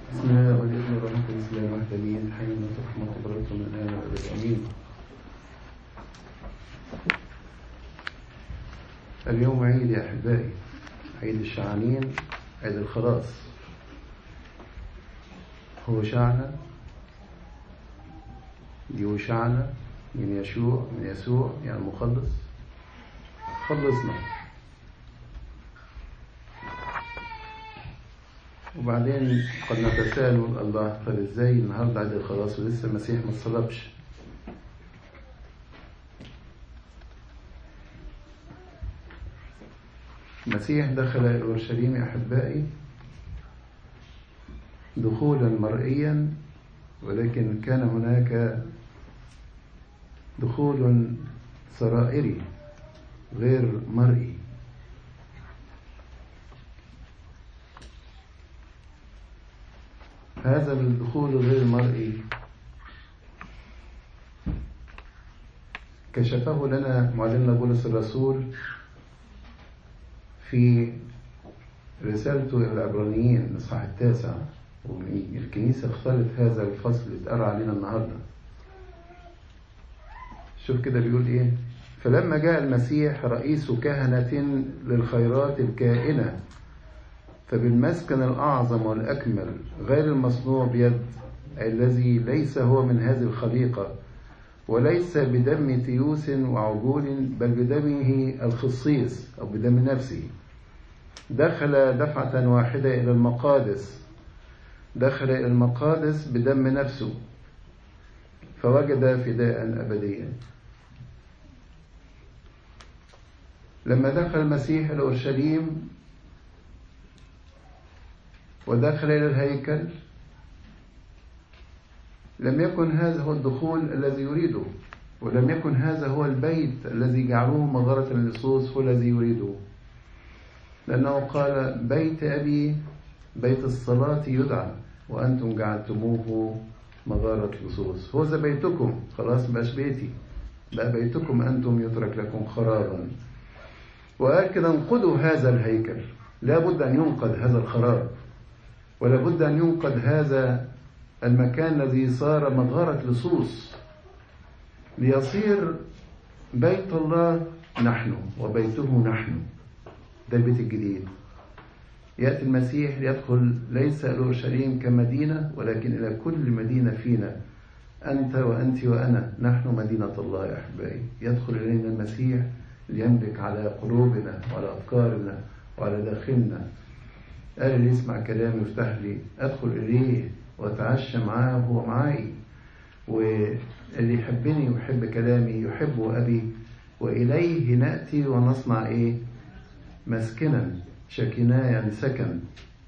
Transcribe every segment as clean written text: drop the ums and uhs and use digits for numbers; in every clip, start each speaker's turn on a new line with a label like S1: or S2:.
S1: بسم الله والابن والروح القدس الله الواحد امين. حي من رحمة قدرته من الان والابد امين. اليوم عيد يا احبائي، عيد الشعانين، عيد الخلاص. هو شعنا دي وشعنا من يسوع يعني مخلص، خلصنا. وبعدين قد نتساءل الله، طب ازاي النهارده عيد الخلاص ولسه المسيح ما اتصلبش؟ المسيح دخل إلى أورشليم يا أحبائي دخولا مرئيا، ولكن كان هناك دخول سرائري غير مرئي. هذا الدخول غير مرئي كشفه لنا معلمنا بولس الرسول في رسالته إلى العبرانيين الإصحاح 9، والكنيسة اختارت هذا الفصل يتقرأ علينا النهارده. شوف كده بيقول إيه: فلما جاء المسيح رئيس كهنة للخيرات الكائنة، فبالمسكن الأعظم والأكمل غير المصنوع بيد، الذي ليس هو من هذه الخليقة، وليس بدم تيوس وعجول، بل بدمه الخصيص أو بدم نفسه، دخل دفعة واحدة إلى المقادس، دخل إلى المقادس بدم نفسه، فوجد فداء أبديا. لما دخل المسيح إلى أورشليم ودخل إلى الهيكل، لم يكن هذا هو الدخول الذي يريده، ولم يكن هذا هو البيت الذي جعلوه مغارة للصوص هو الذي يريده، لأنه قال: بيت أبي بيت الصلاة يدعى، وأنتم جعلتموه مغارة لصوص. هو ذا بيتكم، خلاص مبقاش بيتي، بقى بيتكم أنتم يترك لكم خرابا. وقال كده: انقضوا هذا الهيكل. لا بد أن ينقض هذا الخراب، ولا بد أن ينقض هذا المكان الذي صار مغارة لصوص، ليصير بيت الله نحن وبيته نحن. ده البيت الجديد. يأتي المسيح ليدخل ليس إلى أورشليم كمدينة، ولكن إلى كل مدينة فينا. أنت وأنت وأنا نحن مدينة الله يا أحبائي. يدخل إلينا المسيح ليملك على قلوبنا وعلى أفكارنا وعلى داخلنا. قال: اللي يسمع كلامي يفتح لي أدخل إليه وأتعشى معاه وهو معي، واللي يحبني ويحب كلامي يحبه أبي، وإليه نأتي ونصنع إيه؟ مسكنا. شكنا يعني سكن.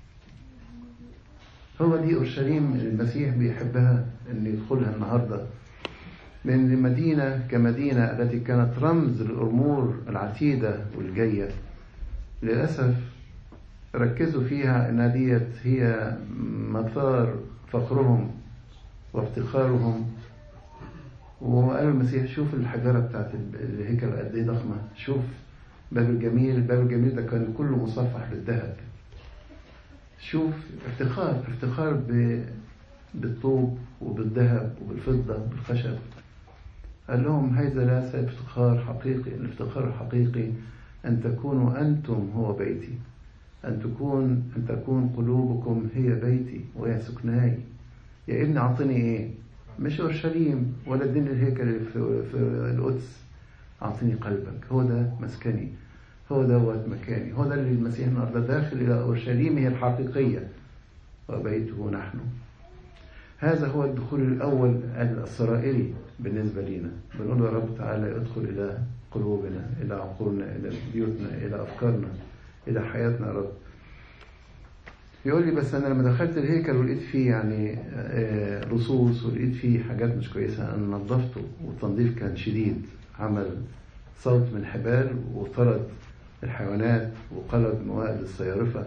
S1: هو دي أورشليم المسيح بيحبها أن يدخلها النهاردة، من المدينة كمدينة التي كانت رمز للأمور العتيدة والجاية. للأسف ركزوا فيها أن ديت هي مثار فخرهم وافتخارهم. وقالوا المسيح: شوف الحجارة بتاعت الهيكل قد ايه ضخمة، شوف باب الجميل. الباب الجميل ده كان كله مصفح بالذهب. شوف افتخار بالطوب وبالذهب وبالفضة وبالخشب. قال لهم: هذا ليس افتخار حقيقي. الافتخار الحقيقي أن تكونوا أنتم هو بيتي، أن تكون قلوبكم هي بيتي وهي سكناي. يا ابني أعطني إيه؟ مش أورشليم ولا الدين الهيكل في القدس، أعطني قلبك. هو ده مسكني، هو ده مكاني. هو ده اللي المسيح النهارده داخل إلى أورشليم هي الحقيقية وبيته نحن. هذا هو الدخول الأول السرائري بالنسبة لنا. بنقول يا رب تعالى ادخل إلى قلوبنا، إلى عقولنا، إلى بيوتنا، إلى أفكارنا، إلى حياتنا يا رب. يقول لي: بس أنا لما دخلت الهيكل ولقيت فيه يعني لصوص ولقيت فيه حاجات مش كويسة، أنا نظفته والتنظيف كان شديد. عمل صوت من حبال وطرد الحيوانات وقلب موائد الصيارفة.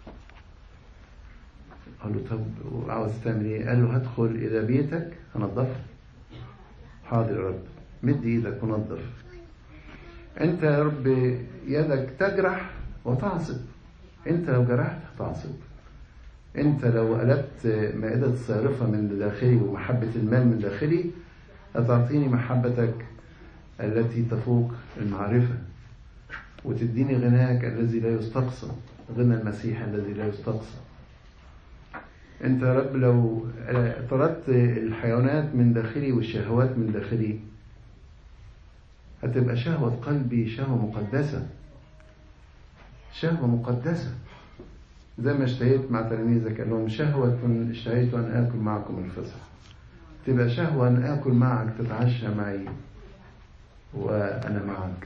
S1: قال له: طب وعاوز تعمل ايه؟ قال له: هدخل إلى بيتك هنظفه. حاضر يا رب، مد ايدك ونظف. انت يا رب يدك تجرح وتعصب. انت لو جرحت هتعصب، أنت لو قلبت مائدة الصارفة من داخلي ومحبة المال من داخلي، هتعطيني محبتك التي تفوق المعرفة، وتديني غناك الذي لا يستقصى، غنى المسيح الذي لا يستقصى. أنت يا رب لو طردت الحيوانات من داخلي والشهوات من داخلي، هتبقى شهوة قلبي شهوة مقدسة، شهوة مقدسة، زي ما اشتهيت مع تلاميذك، قال لهم شهوة اشتهيت أن آكل معكم الفصح. تبقى شهوة أن آكل معك، تتعشى معي وأنا معك.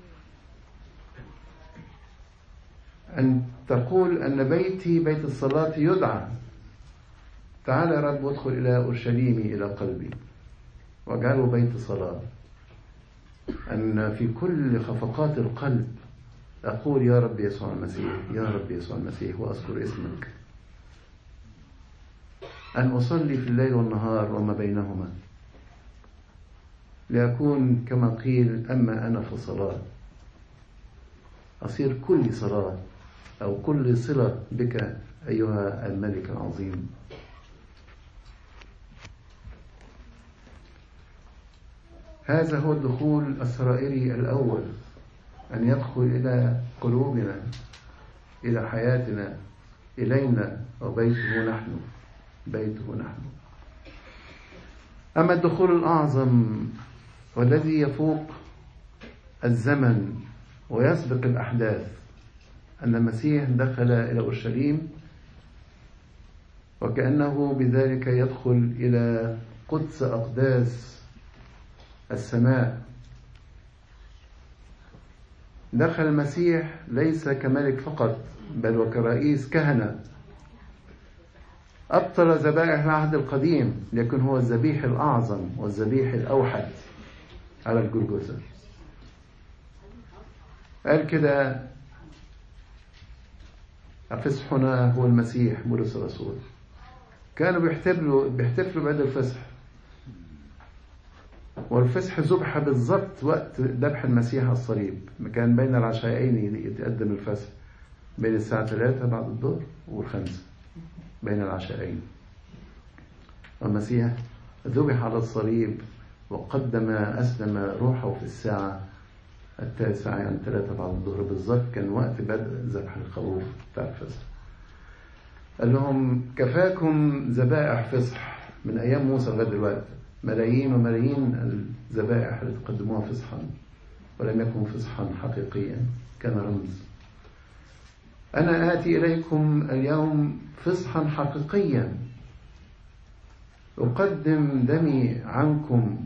S1: أن تقول أن بيتي بيت الصلاة يدعى. تعال يا رب وادخل إلى أورشليمي، إلى قلبي، واجعله بيت صلاة. أن في كل خفقات القلب أقول يا رب يسوع المسيح، يا رب يسوع المسيح، وأذكر اسمك. أن أصلي في الليل والنهار وما بينهما، لأكون كما قيل أما أنا فصلاة. أصير كل صلاة أو كل صلة بك أيها الملك العظيم. هذا هو الدخول السرائري الأول، أن يدخل إلى قلوبنا، إلى حياتنا، إلينا، وبيته نحن، بيته نحن. أما الدخول الأعظم والذي يفوق الزمن ويسبق الأحداث، أن المسيح دخل إلى أورشليم وكأنه بذلك يدخل إلى قدس أقداس السماء. دخل المسيح ليس كملك فقط، بل وكرئيس كهنة. أبطل ذبائح العهد القديم، لكن هو الذبيح الأعظم والذبيح الأوحد على الجلجثة. قال كده فصحنا هو المسيح بولس الرسول. كانوا بيحتفلوا بعيد الفصح، والفصح ذبح بالضبط وقت ذبح المسيح على الصليب. كان بين العشاءين يتقدم الفصح، بين الساعة 3 بعد الظهر و5 بين العشاءين. والمسيح ذبح على الصليب أسلم روحه في الساعة 9 يعني 3 بعد الظهر بالضبط، كان وقت بدء ذبح الخروف بتاع الفصح. قال لهم كفاكم ذبائح فصح من أيام موسى لغاية دلوقتي، ملايين وملايين الذبائح اللي تقدموها فصحا، ولم يكن فصحا حقيقيا، كان رمز. أنا آتي إليكم اليوم فصحا حقيقيا، أقدم دمي عنكم،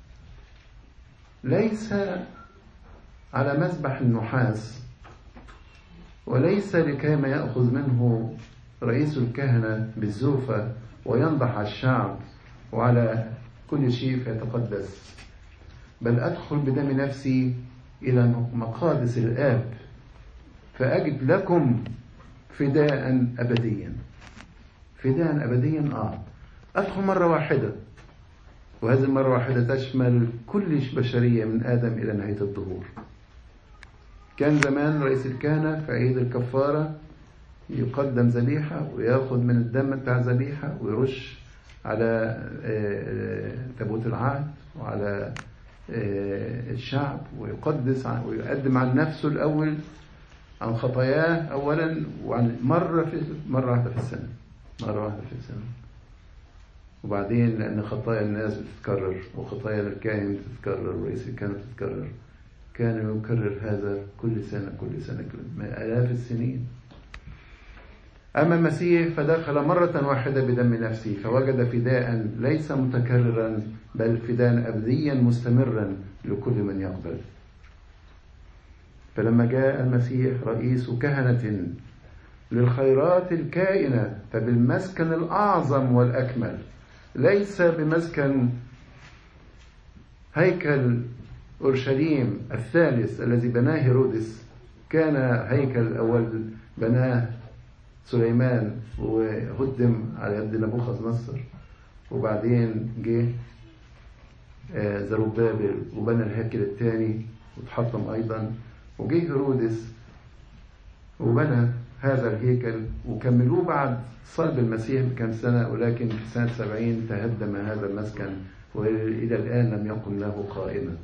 S1: ليس على مذبح النحاس، وليس لكيما يأخذ منه رئيس الكهنة بالزوفة وينضح على الشعب وعلى كل شيء فيتقدس، بل أدخل بدم نفسي إلى مقادس الآب، فأجد لكم فداء أبديا. فداء أبديا أدخل مرة واحدة، وهذه المرة واحدة تشمل كل بشرية من آدم إلى نهاية الظهور. كان زمان رئيس الكهنة في عيد الكفارة يقدم ذبيحة ويأخذ من الدم بتاع ذبيحة ويرش على تابوت العهد وعلى الشعب، ويقدس ويقدم عن نفسه الأول، عن خطاياه أولا، وعن مرة واحدة في السنة، مرة واحدة في السنة. وبعدين لأن خطايا الناس بتتكرر وخطايا الكاهن بتتكرر ورئيس الكهنة بتتكرر، كان يكرر هذا كل سنة آلاف السنين. أما المسيح فدخل مرة واحدة بدم نفسه، فوجد فداء ليس متكررا، بل فداء أبديا مستمرا لكل من يقبل. فلما جاء المسيح رئيس كهنة للخيرات الكائنة، فبالمسكن الأعظم والأكمل، ليس بمسكن هيكل أورشليم الثالث الذي بناه هيرودس. كان هيكل الأول بناه سليمان وهدم على يد نبوخذ نصر، وبعدين جه زروبابل وبنى الهيكل الثاني وتحطم أيضا، وجه هيرودس وبنى هذا الهيكل وكملوه بعد صلب المسيح بكم سنة، ولكن في سنة 70 تهدم هذا المسكن وإلى الآن لم يقم له قائمة.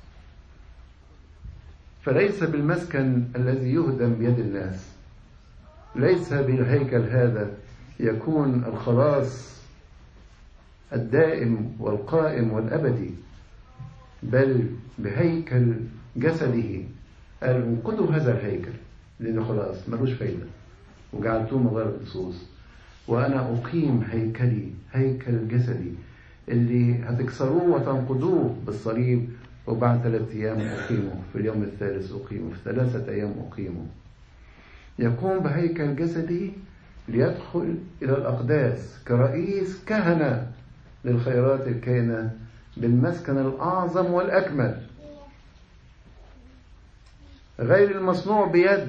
S1: فليس بالمسكن الذي يهدم بيد الناس، ليس بالهيكل هذا يكون الخلاص الدائم والقائم والأبدي، بل بهيكل جسده. قال انقضوا هذا الهيكل لأنه خلاص ملوش فايدة وجعلتوه مغارة لصوص، وأنا أقيم هيكلي، هيكل جسدي اللي هتكسروه وتنقضوه بالصليب، وبعد 3 أيام أقيمه، في اليوم الثالث أقيمه، في 3 أيام أقيمه. يقوم بهيكل جسدي ليدخل إلى الأقداس كرئيس كهنة للخيرات الكائنة بالمسكن الأعظم والأكمل، غير المصنوع بيد.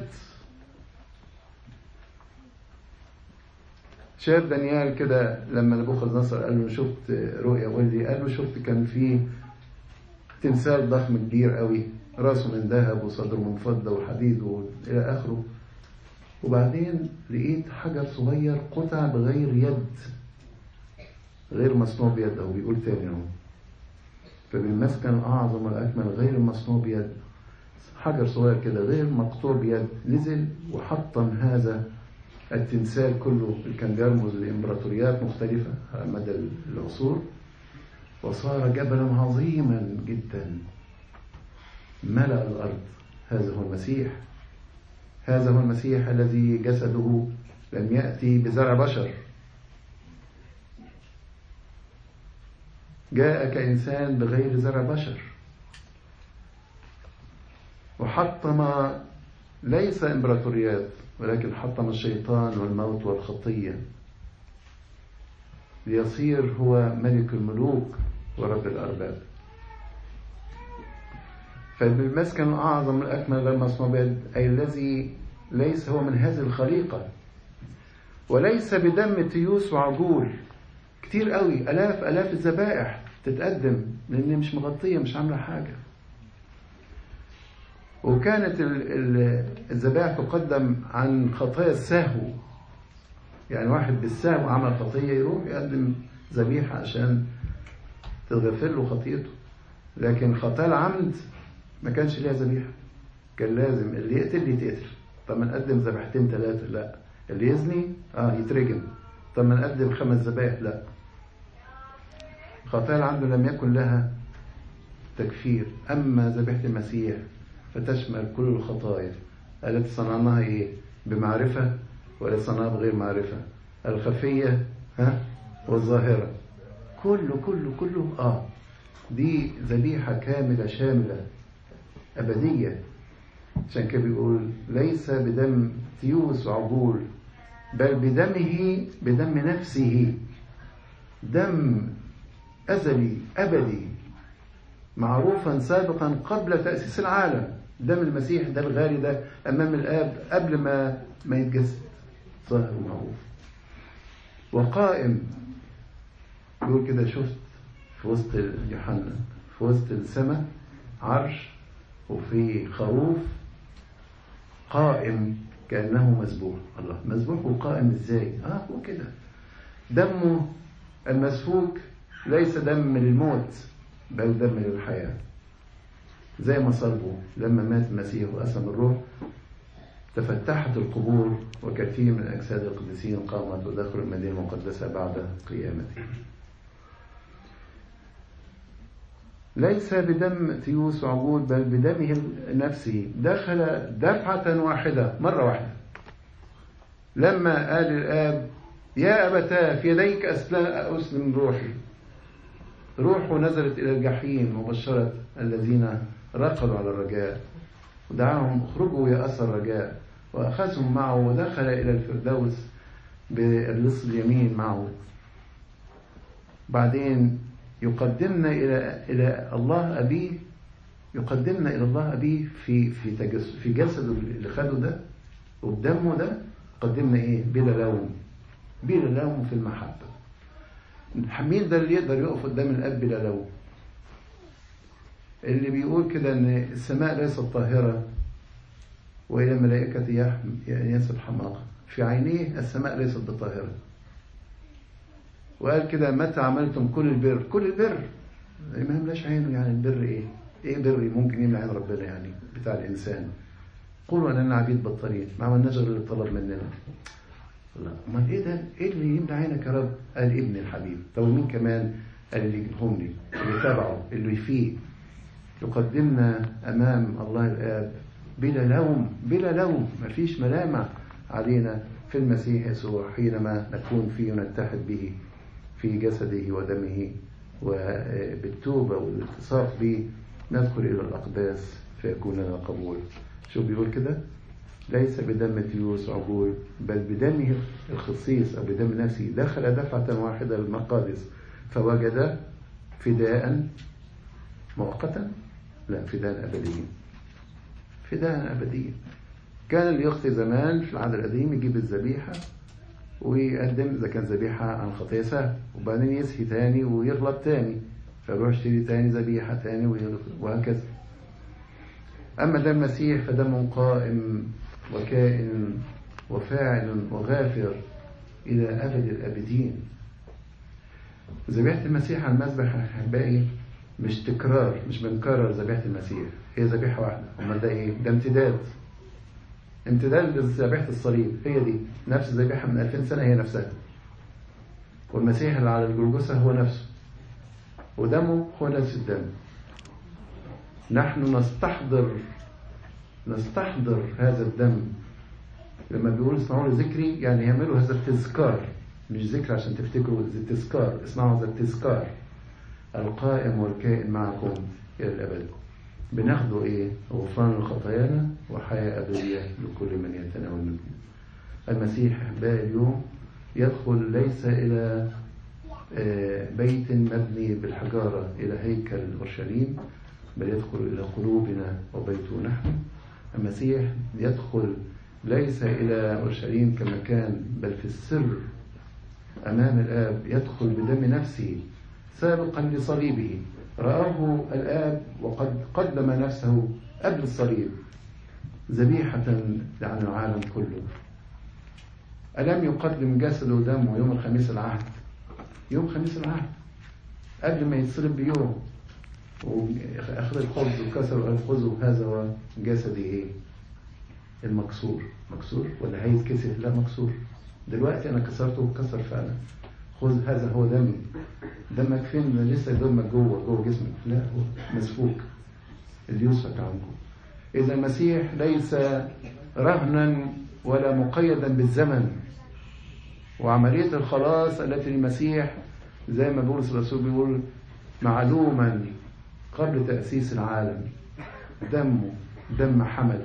S1: شاف دانيال كده لما نبوخذ قال له شفت رؤيا ولدي، قال له شفت كان فيه تمثال ضخم كبير قوي، راسه من ذهب وصدره من فضة وحديد وإلى آخره، وبعدين لقيت حجر صغير قطع بغير يد، غير مصنوع بيد. أو بيقول تاني اهو، فبالمسكن الأعظم والأكمل غير مصنوع بيد، حجر صغير كده غير مقطوع بيد نزل وحطم هذا التمثال كله اللي كان بيرمز لإمبراطوريات مختلفة على مدى العصور، وصار جبلا عظيما جدا ملأ الأرض. هذا هو المسيح، هذا هو المسيح الذي جسده لم يأتي بزرع بشر، جاء كإنسان بغير زرع بشر، وحطم ليس إمبراطوريات ولكن حطم الشيطان والموت والخطية، ليصير هو ملك الملوك ورب الأرباب. فبالمسكن الأعظم الأكمل غير مصنوع بيد، أي الذي ليس هو من هذه الخليقة، وليس بدم تيوس وعجول. كتير قوي، آلاف الذبائح تتقدم لأن مش مغطية، مش عاملة حاجة. وكانت الذبائح تقدم عن خطايا السهو، يعني واحد بالسهو عمل خطية يروح يقدم ذبيحة عشان تغفر له خطيته، لكن خطايا العمد ما كانش ليها ذبيحة، كان لازم اللي يقتل يتقتل. طب ما نقدم ذبيحتين 3؟ لا. اللي يزني يترجم. طب ما نقدم 5 ذبائح؟ لا. خطايا العمد لم يكن لها تكفير. أما ذبيحة المسيح فتشمل كل الخطايا التي صنعناها إيه؟ بمعرفة ولا صنعناها بغير معرفة، الخفية والظاهرة، كله دي ذبيحة كاملة شاملة أبدية. عشان كده بيقول ليس بدم تيوس وعجول، بل بدمه، بدم نفسه، دم أزلي أبدي معروفا سابقا قبل تأسيس العالم. دم المسيح ده الغالي ده أمام الآب قبل ما يتجسد، ظاهر ومعروف وقائم. يقول كده شفت في وسط يوحنا، في وسط السماء عرش وفي خروف قائم كأنه مذبوح. الله، مذبوح وقائم ازاي؟ هو كده. دمه المسفوك ليس دم للموت بل دم للحياة، زي ما صلبه لما مات المسيح وقسم الروح تفتحت القبور، وكثير من أجساد القديسين قامت ودخل المدينة المقدسة بعد قيامته. ليس بدم تيوس وعجول بل بدمه نفسه، دخل دفعة واحدة، مرة واحدة، لما قال الآب يا أبتاه في يديك أسلم روحي. روحه نزلت إلى الجحيم مبشرة الذين رقدوا على الرجاء، ودعاهم اخرجوا يا أسى الرجاء، وأخذهم معه ودخل إلى الفردوس باللص اليمين معه. بعدين يقدمنا إلى الله أبيه، يقدمنا إلى الله أبيه في جسده اللي خده ده وبدمه ده، قدمنا إيه؟ بلا لوم، بلا لوم في المحبة. مين ده اللي يقدر يقف قدام الأب بلا لوم؟ اللي بيقول كده إن السماء ليست طاهرة وإلى ملائكة ينسب حماقة، في عينيه السماء ليست بطاهرة. وقال كده متى عملتم كل البر، كل البر ما يملاش عينه. يعني البر إيه؟ إيه بر ممكن يملى عين ربنا يعني بتاع الإنسان؟ قولوا أننا عبيد بطارين، ما عملناش غير اللي طلب مننا. لا، امال ايه ده؟ ايه اللي يملى عينك يا رب؟ قال ابن الحبيب. طب ومين كمان؟ قال اللي يجيبهم لي، اللي تبعه، اللي يفيه، يقدمنا امام الله الاب بلا لوم، بلا لوم، مفيش ملامة علينا في المسيح يسوع حينما نكون فيه ونتحد به في جسده ودمه، وبالتوبة والالتصاق به ندخل إلى الأقداس فيكون لنا قبول. شو بيقول كده؟ ليس بدم تيوس عجول، بل بدمه الخصيص أو بدم نفسه دخل دفعة واحدة للمقادس فوجد فداء مؤقتا، لا فداء أبديا، فداء أبديا. كان اللي يخطي زمان في العهد القديم يجيب الذبيحة ويقدم إذا كان ذبيحة عن خطية سهل، وبعدين يسهي تاني ويغلط تاني فيروح يشتري تاني ذبيحة تاني وهكذا. أما دم المسيح فدم قائم وكائن وفاعل وغافر إلى أبد الأبدين. ذبيحة المسيح على المذبح أحبائي مش تكرار، مش بنكرر ذبيحة المسيح، هي ذبيحة واحدة. أما ده إيه؟ ده امتداد لذبيحة الصليب، هي دي نفس الذبيحة من 2000 سنة هي نفسها. والمسيح اللي على الجلجثة هو نفسه، ودمه هو نفس الدم. نحن نستحضر هذا الدم. لما بيقول اسمعوا لذكري يعني يعملوا هذا التذكار، مش ذكر عشان تفتكروا، التذكار، اسمعوا هذا التذكار. القائم والكائن معكم إلى الأبد. بناخده إيه؟ غفران خطايانا وحياة أبدية لكل من يتناول منكم. المسيح أحبائي اليوم يدخل ليس إلى بيت مبني بالحجارة إلى هيكل أورشليم، بل يدخل إلى قلوبنا وبيته نحن. المسيح يدخل ليس إلى أورشليم كمكان، بل في السر أمام الآب، يدخل بدم نفسه سابقا لصليبه. رآه الآب وقد قدم نفسه قبل الصليب ذبيحة عن العالم كله. ألم يقدم جسده ودمه يوم الخميس العهد، يوم خميس العهد قبل ما يتصلب بيوم، وأخذ الخبز وكسر وقال خذوا هذا هو جسدي إيه؟ المكسور. مكسور ولا هيتكسر؟ لا مكسور. دلوقتي أنا كسرته وكسر فعلا. خذ هذا هو دمي. دمك فين؟ لسه دمك جوه جسمك، لا هو مسفوك اللي يسفك عنكم. إذا المسيح ليس رهنا ولا مقيدا بالزمن. وعملية الخلاص التي المسيح زي ما بولس الرسول بيقول معلوما قبل تأسيس العالم، دمه دم حمل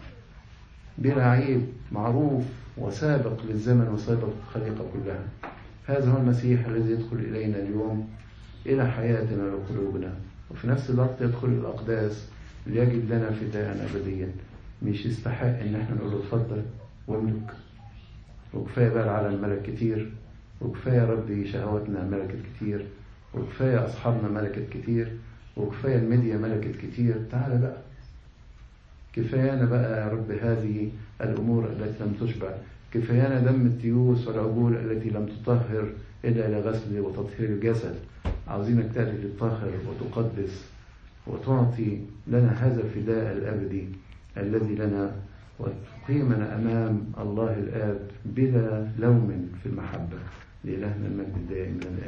S1: بلا عيب، معروف وسابق للزمن وسابق الخليقة كلها. هذا هو المسيح الذي يدخل إلينا اليوم إلى حياتنا وقلوبنا، وفي نفس الوقت يدخل الأقداس ليجد لنا فداء أبديا. مش يستحق إن احنا نقول له اتفضل واملك، وكفاية بقى على الملك كتير، وكفاية ربي شهواتنا ملكت كتير، وكفاية أصحابنا ملكت كتير، وكفاية الميديا ملكت كتير. تعال بقى كفايانا بقى يا رب هذه الأمور التي لم تشبع. كفايانا دم التيوس والعجول التي لم تطهر إلا إلى غسل وتطهير الجسد. عاوزينك تأتي للطاهر وتقدس وتعطي لنا هذا الفداء الأبدي الذي لنا، وتقيمنا أمام الله الآب بلا لوم في المحبة. لإلهنا المجد الدائم لنا.